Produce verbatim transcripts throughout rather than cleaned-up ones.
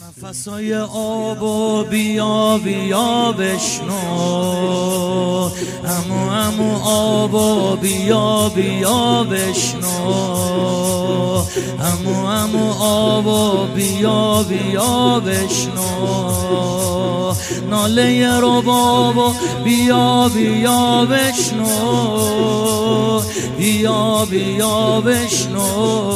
نفسای آب و بیا بیا بشنو، امو امو آب و بیا بیا بشنو، امو امو آب و بیا بیا بشنو، ناله رباب و بیا بیا بشنو، بیا بیا بشنو،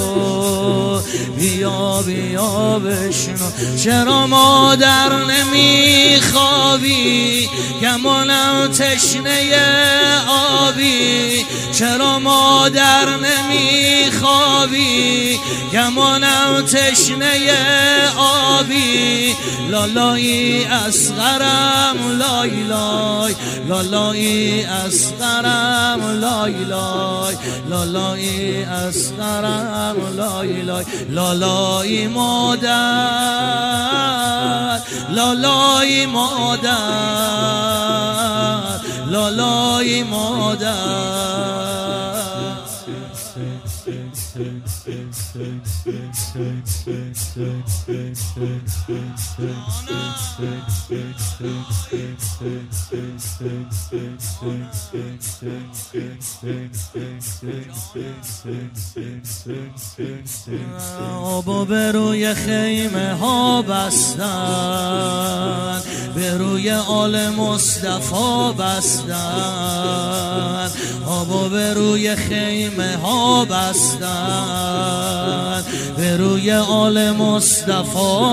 بیا بیا بشنو. چرا مادر نمیخوابی گمانم تشنه آبی، چرا مادر نمیخوابی گمانم تشنه آبی، لالایی اصغرم لای لای، لالایی اصغرم لای لای، لالایی اصغرم لای لای، لالایی مادر، لالایی مادر، لالایی مادر. آبا به روی خیمه ها بستن، به روی آل مصطفی بستن، آبا به روی خیمه ها بستن، به روی آل مصطفی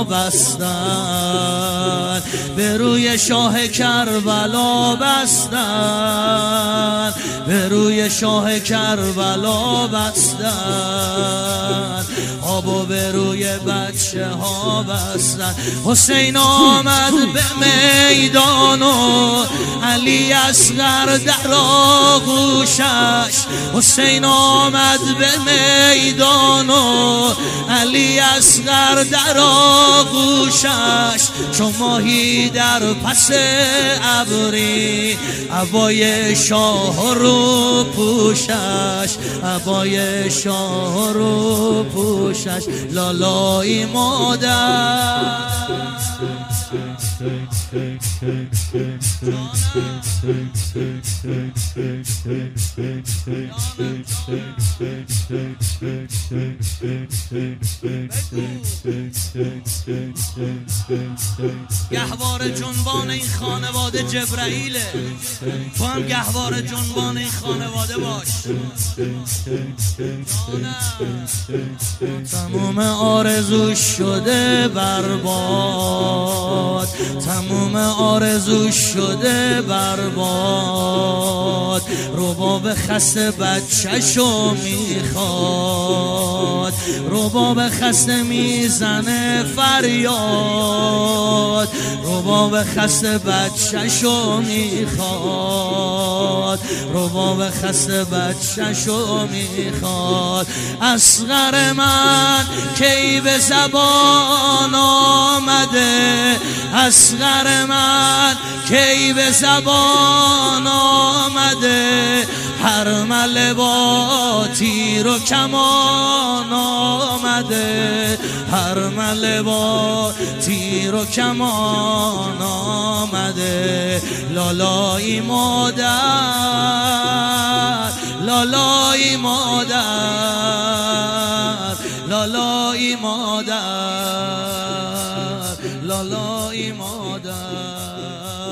بستن، به روی شاه کربلا بستن، به روی شاه کربلا بستن، آبو به روی بچه ها بستن. حسین آمد به میدان و علی اصغر در آغوشش، حسین آمد به میدان و علی اصغر در آغوشش، چون ماهی در پس ابری عبای شاه رو پوشش، عبای شاه رو پوشش، لالایی مادر. گهوار جنبان این خانواده جبرائیله، تو هم گهوار جنبان این خانواده باش. تموم آرزو شده برباد، تموم آرزو شده برباد، رباب خسته بچه‌شو میخواد، رباب خسته میزنه فریاد، رباب خسته بچه‌شو میخواد، رباب خسته بچه‌شو میخواد. اصغر من کی به زبان آمده، اصغر من کی به زبان آمده، هر مله با تیر و کمان آمده، هر مله با تیر و کمان آمده، لالایی مادر، لالایی مادر، لالایی مادر، لالایی مادر.